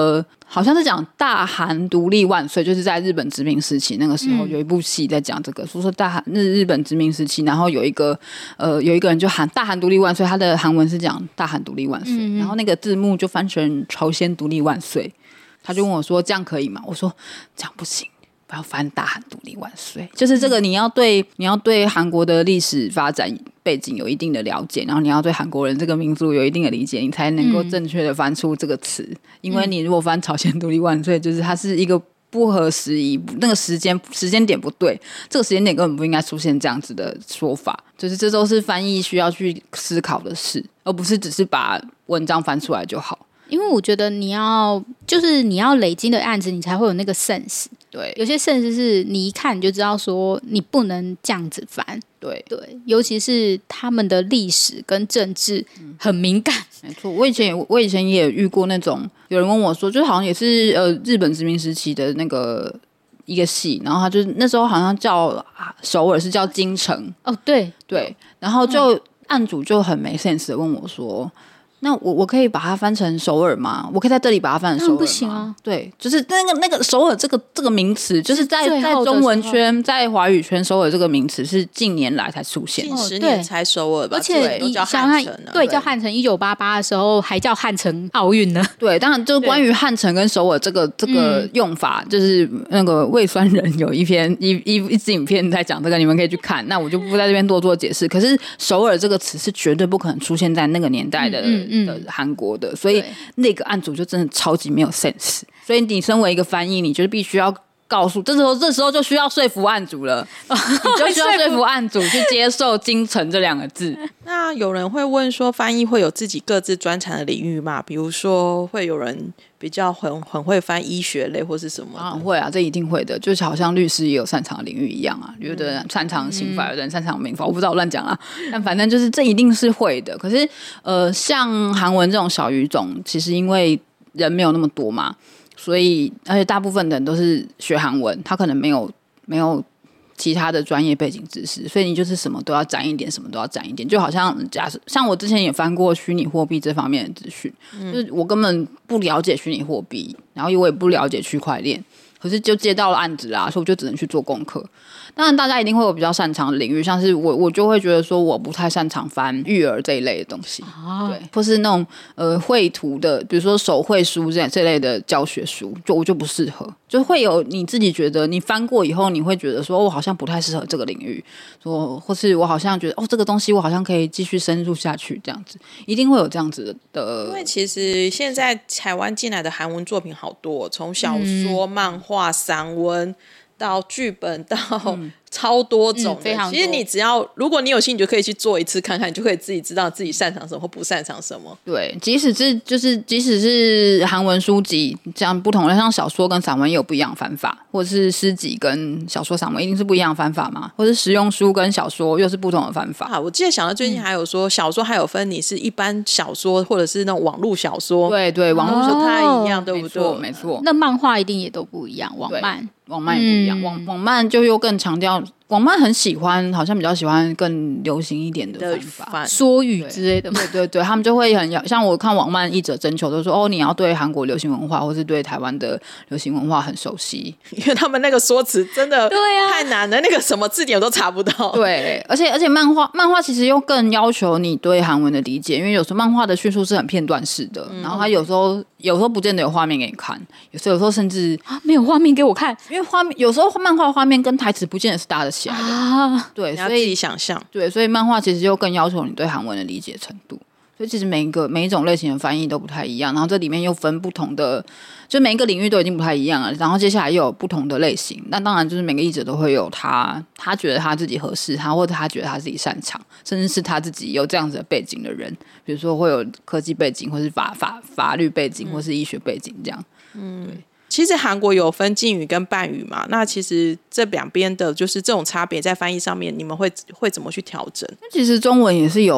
好像是讲大韩独立万岁，就是在日本殖民时期那个时候， 嗯有一部戏在讲这个，说说大韩日日本殖民时期，然后有一个呃有一个人就喊大韩独立万岁，他的韩文是讲大韩独立万岁， 嗯嗯然后那个字幕就翻成朝鲜独立万岁，他就问我说这样可以吗？我说这样不行。不要翻大韩独立万岁，就是这个你要对你要对韩国的历史发展背景有一定的了解，然后你要对韩国人这个民族有一定的理解，你才能够正确的翻出这个词、嗯、因为你如果翻朝鲜独立万岁，就是它是一个不合时宜，那个时间时间点不对，这个时间点根本不应该出现这样子的说法，就是这都是翻译需要去思考的事，而不是只是把文章翻出来就好。 因为我觉得你要就是你要累积的案子，你才会有那个 sense。 对， 有些 sense 是你一看你就知道说你不能这样子翻。 对对，尤其是他们的历史跟政治很敏感。 没错，我以前也我以前也遇过那种有人问我说，就是好像也是呃日本殖民时期的那个一个戏，然后他就那时候好像叫首尔是叫京城哦，对对，然后就案主就很没 sense 的问我说。那我我可以把它翻成首尔吗？我可以在这里把它翻成首尔吗？ 不行啊。 对，就是那个那个首尔这个这个名词，就是在在中文圈、在华语圈，首尔这个名词是近年来才出现， 近十年才首尔吧， 而且都叫汉汉城啊。 对，叫汉城。一九八八的时候还叫汉城奥运呢。 对，当然就是关于汉城跟首尔这个这个用法，就是那个胃酸人有一篇一一一支影片在讲这个，你们可以去看。那我就不在这边多做解释。可是首尔这个词是绝对不可能出现在那个年代的、嗯嗯嗯、的韩国的，所以那个案主就真的超级没有 sense。所以你身为一个翻译，你就必须要告诉，这时候这时候就需要说服案主了，你就需要说服案主去接受京城这两个字。 那有人会问说，翻译会有自己各自专长的领域吗？比如说会有人比较很很会翻医学类或是什么？ 啊，会啊，这一定会的，就是好像律师也有擅长的领域一样啊，有的人擅长刑法，有的人擅长民法，我不知道我乱讲啊，但反正就是这一定是会的。可是呃，像韩文这种小语种，其实因为人没有那么多嘛，所以而且大部分的人都是学韩文，他可能没有没有其他的专业背景知识，所以你就是什么都要沾一点，什么都要沾一点。就好像假设像我之前也翻过虚拟货币这方面的资讯、嗯，就是我根本不了解虚拟货币，然后我也不了解区块链，可是就接到了案子啦，所以我就只能去做功课。当然，大家一定会有比较擅长的领域，像是我，我就会觉得说，我不太擅长翻育儿这一类的东西，啊、对，或是那种呃绘图的，比如说手绘书这这类的教学书，就我就不适合，就会有你自己觉得你翻过以后，你会觉得说，我好像不太适合这个领域，说或是我好像觉得哦，这个东西我好像可以继续深入下去，这样子，一定会有这样子的。 因为其实现在台湾进来的韩文作品好多，从小说、嗯、漫画、散文。到剧本到超多种的、嗯、 非常多。 其实你只要如果你有心，你就可以去做一次看看，你就可以自己知道自己擅长什么或不擅长什么。 对，即使是就是即使是韩文书籍这样不同的，像小说跟散文也有不一样的翻法，或者是诗集跟小说散文一定是不一样的翻法嘛，或者是实用书跟小说又是不同的翻法。 啊，我记得想到最近还有说、嗯、小说还有分你是一般小说或者是那种网络小说， 对对，网络小说不太一样，对不对？ 没错，没错。 那漫画一定也都不一样，网漫。 网漫也不一样，嗯、网网漫就又更强调，网漫很喜欢，好像比较喜欢更流行一点的翻法， 缩语之类的。 对对对，他们就会很像我看网漫译者征求，都说哦，你要对韩国流行文化或是对台湾的流行文化很熟悉， 因为他们那个说辞真的太难了，那个什么字典我都查不到。 对，而且而且漫画漫画其实又更要求你对韩文的理解，因为有时候漫画的叙述是很片段式的，嗯、然后它有时候有时候不见得有画面给你看，有时候有时候甚至啊没有画面给我看。 因为画面有时候漫画画面跟台词不见得是搭得起来的啊，对， 你要自己想象。 对，所以漫画其实又更要求你对韩文的理解程度。所以其实每一个每一种类型的翻译都不太一样，然后这里面又分不同的，就每一个领域都已经不太一样了。然后接下来又有不同的类型，那当然就是每个译者都会有他他觉得他自己合适，他或者他觉得他自己擅长，甚至是他自己有这样子的背景的人，比如说会有科技背景，或是法法法律背景，或是医学背景这样。嗯，对。 其实韩国有分敬语跟半语嘛，那其实这两边的就是这种差别在翻译上面，你们会会怎么去调整？ 其实中文也是有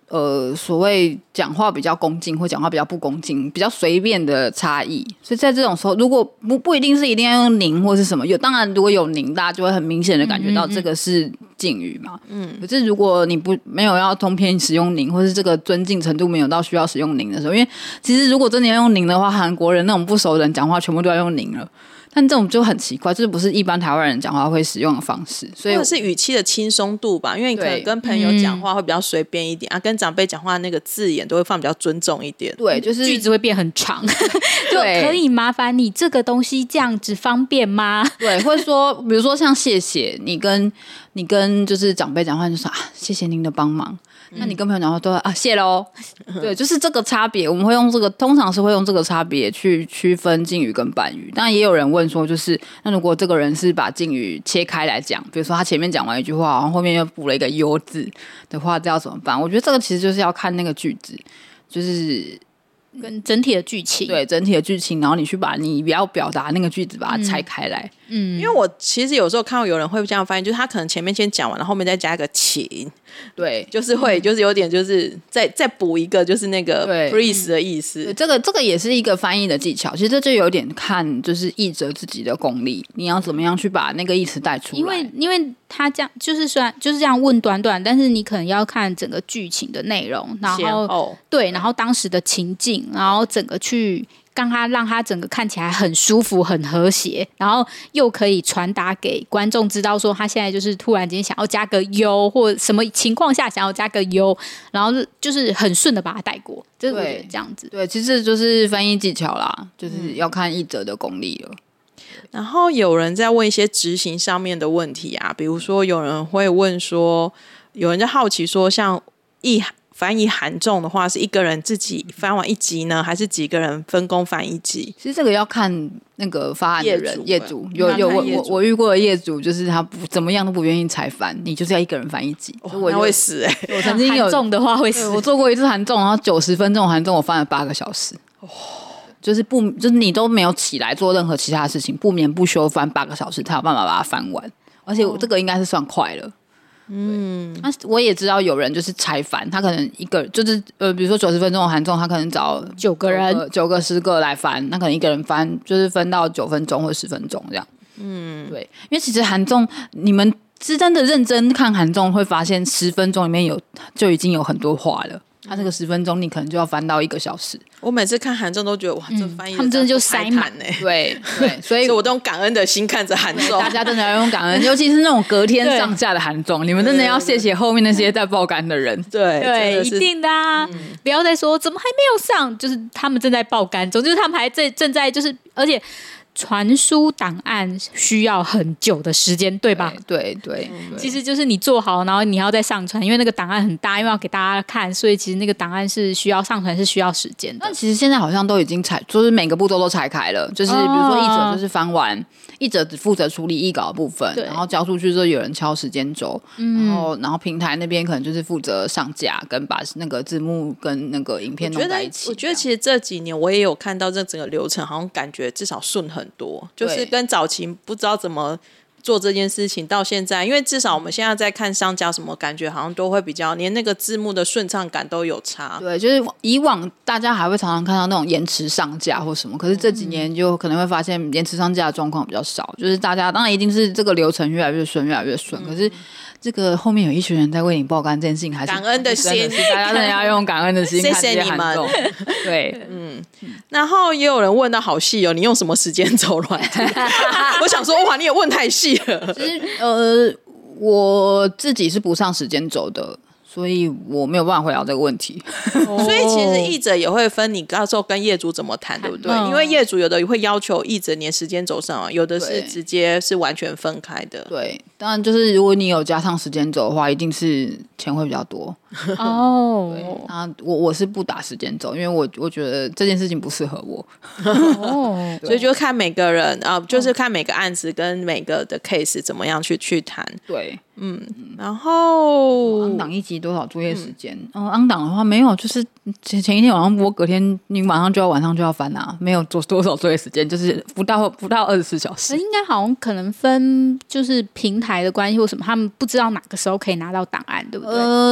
呃所谓讲话比较恭敬或讲话比较不恭敬，比较随便的差异。所以在这种时候，如果不不一定是一定要用您或是什么，有当然如果有您，大家就会很明显的感觉到这个是敬语嘛。嗯，可是如果你不没有要通篇使用您，或是这个尊敬程度没有到需要使用您的时候，因为其实如果真的要用您的话，韩国人那种不熟的人讲话全部都要用您了。但这种就很奇怪，这不是一般台湾人讲话会使用的方式，所以或者是语气的轻松度吧，因为你可能跟朋友讲话会比较随便一点、嗯、啊，跟长辈讲话那个字眼都会放比较尊重一点， 对，就是句子会变很长，就可以麻烦你这个东西这样子方便吗？ 对，或者说比如说像谢谢，你跟你跟就是长辈讲话就说啊，谢谢您的帮忙。那你跟朋友讲话都啊谢喽，对，就是这个差别，我们会用这个，通常是会用这个差别去区分敬语跟半语。当然也有人问说，就是那如果这个人是把敬语切开来讲，比如说他前面讲完一句话，然后后面又补了一个优字的话，这要怎么办？我觉得这个其实就是要看那个句子，就是跟整体的剧情， 对整体的剧情，然后你去把你要表达那个句子把它拆开来。 嗯， 因为我其实有时候看到有人会这样翻译，就是他可能前面先讲完，然后后面再加一个请， 对， 就是会、嗯、就是有点就是再再补一个就是那个 please 的意思。 嗯、这个这个也是一个翻译的技巧，其实这就有点看就是译者自己的功力，你要怎么样去把那个意思带出来。 因为因为他这样就是虽然就是这样问短短，但是你可能要看整个剧情的内容，然后对，然后当时的情境，然后整个去。让他让他整个看起来很舒服很和谐，然后又可以传达给观众知道说他现在就是突然间想要加个优，或什么情况下想要加个优，然后就是很顺的把它带过，就是我觉得这样子。 对，其实就是翻译技巧啦，就是要看译者的功力了。 然后有人在问一些执行上面的问题啊，比如说有人会问说，有人就好奇说，像译翻译韩综的话，是一个人自己翻完一集呢，还是几个人分工翻一集？ 其实这个要看那个发案的人，业主有有我我我遇过的业主，就是他不怎么样都不愿意裁翻，你就是要一个人翻一集， 哦、我那会死哎、 欸！我曾经有韩综的话会死， 我做过一次韩综，然后九十分钟韩综我翻了八个小时，哦，就是不就是你都没有起来做任何其他的事情，不眠不休翻八个小时，才有办法把它翻完，而且这个应该是算快了。嗯，那我也知道有人就是拆翻，他可能一个就是呃，比如说九十分钟的韩综，他可能找九个人、 九个、十个来翻，那可能一个人翻就是分到九分钟或十分钟这样。嗯，对，因为其实韩综你们是真的认真看韩综，会发现十分钟里面有就已经有很多话了。他这个十分钟，你可能就要翻到一个小时。 我每次看韩综都觉得哇，这翻译、 嗯、他们真的就塞满哎、欸， 对对，所以, 所以我都用感恩的心看着韩综， 大家真的要用感恩，尤其是那种隔天上架的韩综，你们真的要谢谢后面那些在爆肝的人。 对对，一定的啊、嗯！不要再说怎么还没有上，就是他们正在爆肝中，就是他们还在正在就是，而且。传输档案需要很久的时间，对吧？ 对 对, 对、 嗯，其实就是你做好，然后你要再上传，因为那个档案很大，因为要给大家看，所以其实那个档案是需要上传，是需要时间的。 但其实现在好像都已经拆，就是每个步骤都拆开了，就是比如说译者就是翻完，译者只负责处理译稿的部分，然后交出去之后有人敲时间轴、嗯，然后然后平台那边可能就是负责上架跟把那个字幕跟那个影片弄在一起。 我觉得其实这几年我也有看到这整个流程，好像感觉至少顺很多，就是跟早期不知道怎么做这件事情到现在，因为至少我们现在在看上架什么，感觉好像都会比较连那个字幕的顺畅感都有差。 对，就是以往大家还会常常看到那种延迟上架或什么，可是这几年就可能会发现延迟上架的状况比较少，就是大家当然一定是这个流程越来越顺越来越顺、嗯、可是这个后面有一群人在为你爆肝这件事情，还是感恩的心， 大家真的要用感恩的心看这些韩综。 谢谢你们。 对， 嗯。然后也有人问到好细哦，你用什么时间轴软体？我想说，哇，你也问太细了。 其实呃，我自己是不上时间轴的。所以我没有办法回答这个问题。 哦、所以其实译者也会分你到时候跟业主怎么谈，对不对、嗯？因为业主有的会要求译者连时间轴上啊，有的是直接是完全分开的。 对，当然就是如果你有加上时间轴的话，一定是钱会比较多。 哦， 啊，我我是不打时间轴，因为我我觉得这件事情不适合我。 哦，所以就看每个人啊、呃，就是看每个案子跟每个的 case 怎么样去去谈。 对， 嗯，然后昂档一集多少作业时间？嗯，昂档的话没有，就是前前一天晚上播，隔天你晚上就要晚上就要翻啊，没有做多少作业时间，就是不到不到二十四小时。 应该好像可能分就是平台的关系或什么，他们不知道哪个时候可以拿到档案，对不对？呃，有些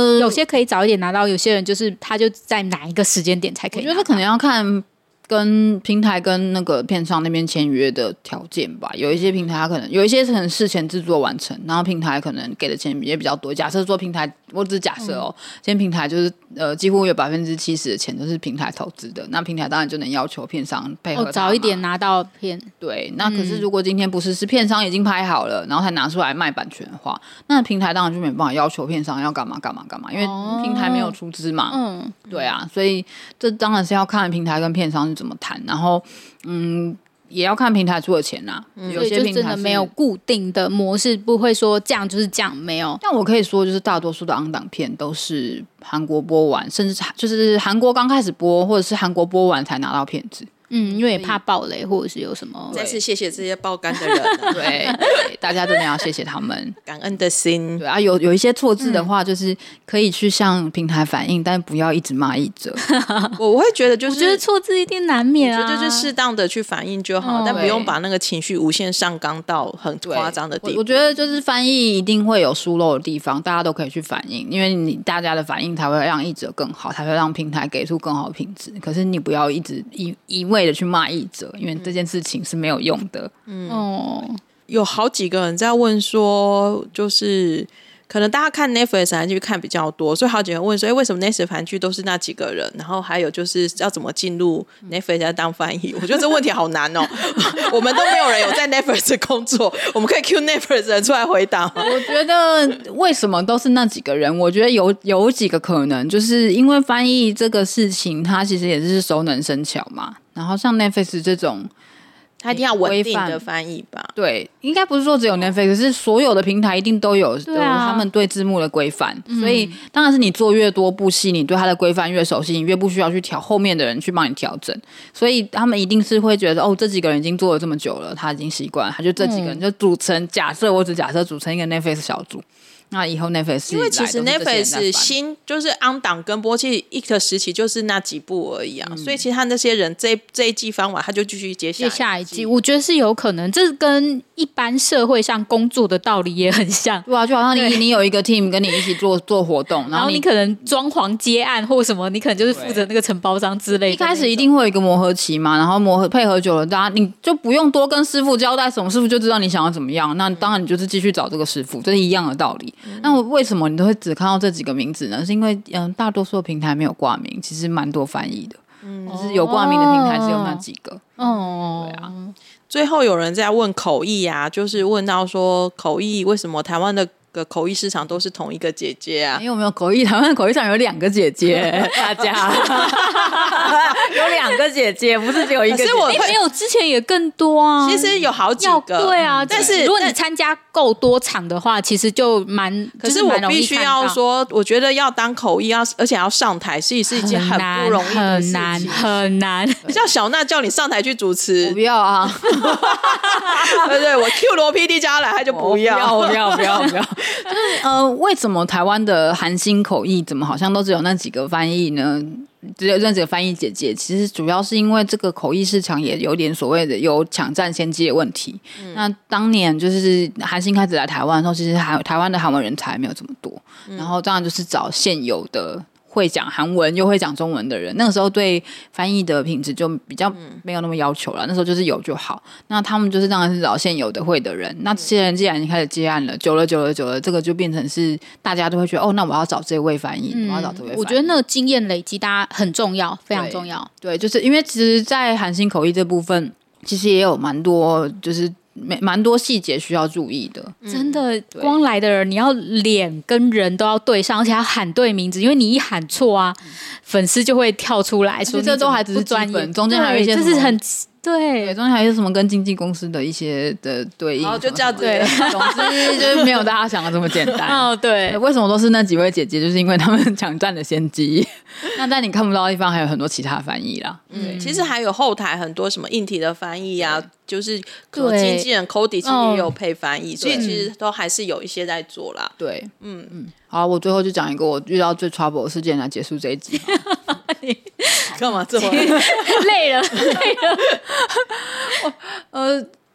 些可以早一点拿到，有些人就是他就在哪一个时间点才可以拿到。 我觉得可能要看跟平台跟那个片商那边签约的条件吧，有一些平台它可能有一些可能事前制作完成，然后平台可能给的钱也比较多。假设说平台，我只是假设哦，今天平台就是呃几乎有百分之七十的钱都是平台投资的，那平台当然就能要求片商配合他嘛、 哦、早一点拿到片。 对，那可是如果今天不是是片商已经拍好了，然后才拿出来卖版权的话，那平台当然就没办法要求片商要干嘛干嘛干嘛，因为平台没有出资嘛。 嗯， 对啊，所以这当然是要看平台跟片商是怎么谈，然后嗯，也要看平台出的钱啦。嗯、有些平台就真的没有固定的模式，不会说这样就是这样，没有。 但我可以说，就是大多数的昂档片都是韩国播完，甚至就是韩国刚开始播，或者是韩国播完才拿到片子。 嗯，因为也怕爆雷，或者是有什么。 再次谢谢这些爆肝的人、啊， 对, 对，大家真的要谢谢他们， 感恩的心。 对啊，有有一些错字的话，就是可以去向平台反映，但不要一直骂译者。 我我会觉得，就是我觉得错字一定难免啊， 我觉得就是适当的去反映就好，嗯、但不用把那个情绪无限上纲到很夸张的地步。 我, 我觉得就是翻译一定会有疏漏的地方，大家都可以去反映，因为你大家的反应才会让译者更好，才会让平台给出更好的品质。可是你不要一直一一味的去骂译者。因为这件事情是没有用的。 嗯，哦， 有好几个人在问说，就是可能大家看 Netflix 韩剧看比较多，所以好几个人问说，哎，为什么 Netflix 韩剧都是那几个人？然后还有就是要怎么进入 Netflix 要当翻译？我觉得这问题好难哦。我们都没有人有在 Netflix 工作，我们可以 cue Netflix 人出来回答吗？ 我觉得为什么都是那几个人？我觉得有有几个可能，就是因为翻译这个事情，它其实也是熟能生巧嘛。然后像 Netflix 这种， 它一定要稳定的翻译吧？ 对，应该不是说只有 Netflix，是所有的平台一定都有，都有他们对字幕的规范。嗯、所以当然是你做越多部戏，你对它的规范越熟悉，你越不需要去调后面的人去帮你调整。所以他们一定是会觉得，哦，这几个人已经做了这么久了，他已经习惯了，他就这几个人就组成。假设我只假设组成一个 Netflix 小组。那以后 Netflix 因为其实 Netflix 新就是 on 档跟播，其实一个时期就是那几部而已啊，嗯、所以其实他那些人这这一季翻完，他就继续接下下一季。我觉得是有可能，这跟一般社会上工作的道理也很像。 对啊，就好像你你有一个 team 跟你一起做做活动，然后 你, 然后你可能装潢接案或什么，你可能就是负责那个承包商之类的。 一开始一定会有一个磨合期嘛，然后磨合配合久了，大家你就不用多跟师傅交代什么，师傅就知道你想要怎么样。那当然你就是继续找这个师傅，这是一样的道理。嗯、那我为什么你都会只看到这几个名字呢？是因为嗯，大多数的平台没有挂名，其实蛮多翻译的，嗯，就是有挂名的平台只有那几个。哦，对啊。 最后有人在问口译啊，就是问到说口译为什么台湾的个口译市场都是同一个姐姐啊？ 因为我们有口译，台湾的口译上有两个姐姐，大家有两个姐姐，不是只有一个姐姐。 可是我没有，之前也更多啊。 其实有好几个， 对啊。 但是如果你参加够多场的话，其实就蛮。 可是我必须要说，我觉得要当口译，要而且要上台，是是一件很不容易的事情， 很难很难。 叫小娜叫你上台去主持， 我不要啊！ 对对，我 Q 罗 P D 加来，他就不要， 我不要，我不要，我不要。就是呃，为什么台湾的韩星口译怎么好像都只有那几个翻译呢？只有那几个翻译姐姐，其实主要是因为这个口译市场也有点所谓的有抢占先机的问题。嗯、那当年就是韩星开始来台湾的时候，其实还台湾的韩文人才没有这么多，嗯、然后当然就是找现有的。会讲韩文又会讲中文的人，那个时候对翻译的品质就比较没有那么要求了，那时候就是有就好。那他们就是当然是找现有的会的人，那这些人既然已经开始接案了，久了久了久了，这个就变成是大家都会觉得哦，那我要找这位翻译，嗯、我要找这位翻译。 我觉得那个经验累积大家很重要，非常重要。 对，对就是因为其实，在韩星口译这部分，其实也有蛮多就是。蛮多细节需要注意的， 真的，光来的人你要脸跟人都要对上，而且要喊对名字，因为你一喊错啊，嗯、粉丝就会跳出来说这都还只是基本，中间还有一些这是很对， 对，中间还有什么跟经纪公司的一些的对应， 然后就这样子， 对，总之就是没有大家想的这么简单。 哦，对， 为什么都是那几位姐姐？就是因为他们抢占了先机。那但你看不到的地方还有很多其他翻译啦。 嗯，其实还有后台很多什么硬体的翻译啊，就是可能经纪人 Cody 其实也有配翻译，所以其实都还是有一些在做啦。 对，嗯嗯。好，我最后就讲一个我遇到最 trouble 的事件来结束这一集。 你干嘛这么累了累了呃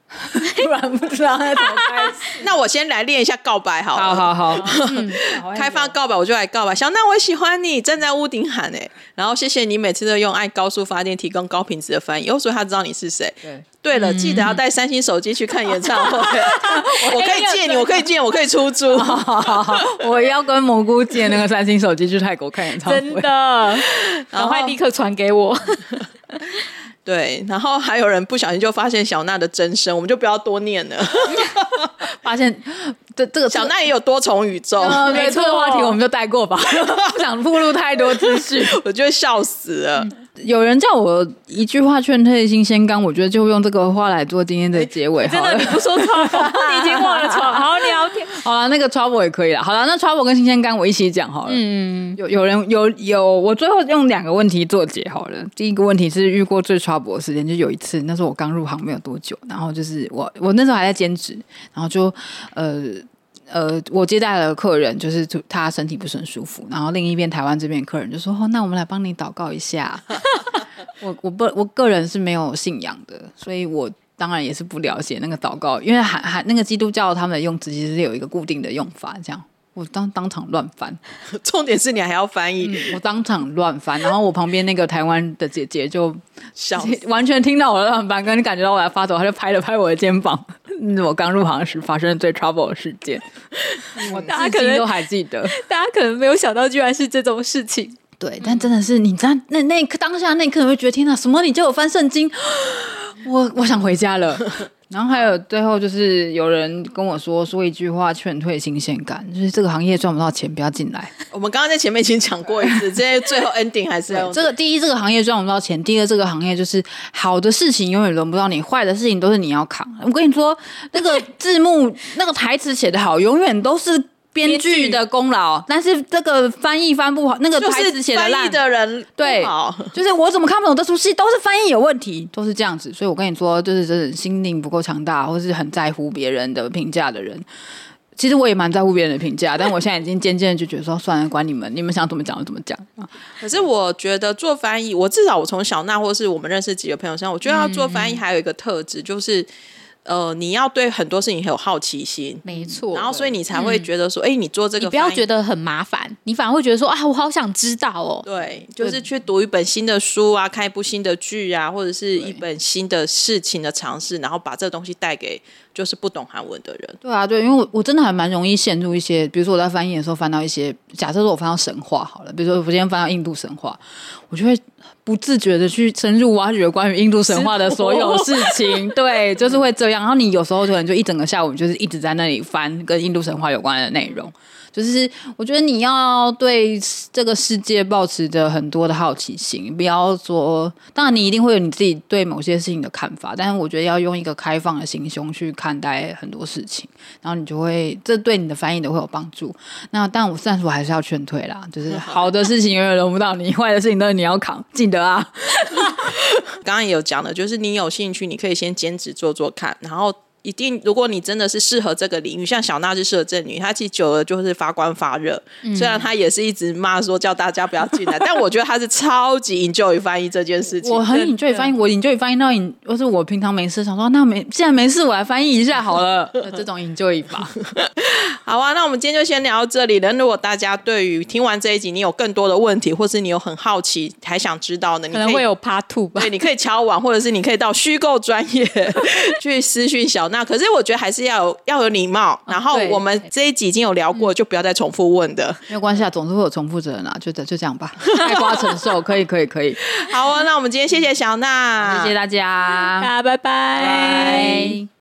突然不知道该怎么开始。 那我先来练一下告白好了。 好好好，嗯， 开放告白我就来告白，小娜我喜欢你，站在屋顶喊哎，然后谢谢你每次都用爱高速发电提供高品质的翻译，哦，所以他知道你是谁。 对。 对了，记得要带三星手机去看演唱会。我可以借你，我可以借，我可以出租。 好好好好，我要跟蘑菇借那个三星手机去泰国看演唱会。 真的，赶快立刻传给我。 对，然后还有人不小心就发现小娜的真身，我们就不要多念了。 发现这这个小娜也有多重宇宙， 呃、没错，这个话题我们就带过吧，不想暴露太多资讯， 我就会笑死了。 嗯有人叫我一句话劝退新鲜肝，我觉得就用这个话来做今天的结尾好了。 真的，你不说 trouble， 你已经忘了 trouble。好，你要听。 好了，那个 trouble 也可以了。好了，那 trouble 跟新鲜肝我一起讲好了。嗯，有有人有有，我最后用两个问题做结好了。第一个问题是遇过最 trouble 的时间，就有一次，那时候我刚入行没有多久，然后就是我我那时候还在兼职，然后就呃。呃，我接待了客人，就是他身体不是很舒服，然后另一边台湾这边客人就说：“哦，那我们来帮你祷告一下。”我我不我个人是没有信仰的，所以我当然也是不了解那个祷告，因为还还那个基督教他们的用词其实是有一个固定的用法，这样我当当场乱翻。 重点是你还要翻译， 嗯、我当场乱翻，然后我旁边那个台湾的姐姐就笑， 完全听到我的乱翻，跟感觉到我在发抖，她就拍了拍我的肩膀。我刚入行时发生的最 trouble 的事件，我至今都还记得。 大家可能没有想到，居然是这种事情。 对，但真的是你知道，那那当下那一刻，你会觉得天哪，什么你就有翻圣经？我我想回家了。然后还有最后就是有人跟我说说一句话劝退新鲜感，就是这个行业赚不到钱，不要进来。 我们刚刚在前面已经讲过一次，这些最后 ending 还是要这个第一，这个行业赚不到钱；第二，这个行业就是好的事情永远轮不到你，坏的事情都是你要扛。我跟你说，那个字幕、那个台词写得好，永远都是编剧的功劳，但是这个翻译翻不好，那个台词写的烂， 翻译的人对，就是我怎么看不懂这出戏，都是翻译有问题，都是这样子。所以我跟你说，就是真的心灵不够强大，或是很在乎别人的评价的人。其实我也蛮在乎别人的评价，但我现在已经渐渐就觉得说，算了，管你们，你们想怎么讲就怎么讲。 可是我觉得做翻译，我至少我从小娜或是我们认识几个朋友身上，我觉得要做翻译还有一个特质，就是。呃，你要对很多事情很有好奇心， 没错， 然后所以你才会觉得说，哎、嗯，你做这个， 你不要觉得很麻烦，你反而会觉得说，啊，我好想知道哦。 对，就是去读一本新的书啊，看一部新的剧啊，或者是一本新的事情的尝试，然后把这个东西带给就是不懂韩文的人。 对啊，对，因为我我真的还蛮容易陷入一些，比如说我在翻译的时候翻到一些，假设说我翻到神话好了，比如说我今天翻到印度神话，我就会不自觉的去深入挖掘关于印度神话的所有事情，对，就是会这样。然后你有时候可能就一整个下午就是一直在那里翻跟印度神话有关的内容。就是我觉得你要对这个世界抱持着很多的好奇心，不要说，当然你一定会有你自己对某些事情的看法，但是我觉得要用一个开放的心胸去看待很多事情，然后你就会，这对你的翻译都会有帮助。那但我但是我还是要劝退啦，就是好的事情永远轮不到你，坏的事情都是你要扛，记得啊。 刚刚也有讲的，就是你有兴趣，你可以先兼职做做看，然后。一定，如果你真的是适合这个领域，像小娜是适合这个领域，她其实久了就是发光发热。嗯、虽然她也是一直骂说叫大家不要进来，但我觉得她是超级 enjoy 翻译这件事情。 我很 enjoy 翻译，我 enjoy 翻译到，或是我平常没事想说，那没既然没事，我来翻译一下好了。这种 enjoy 法。 好啊，那我们今天就先聊到这里了。如果大家对于听完这一集，你有更多的问题，或是你有很好奇还想知道的，你可能会有 part two 吧。 对，你可以敲碗，或者是你可以到虚构专业去私讯小。那可是我觉得还是要有要有礼貌，然后我们这一集已经有聊过，就不要再重复问的。 没有关系啊，总是会有重复的人啊，就就这样吧，开瓜承受，可以可以可以。 好啊，那我们今天谢谢小娜， 谢谢大家， 大家拜拜。 拜拜。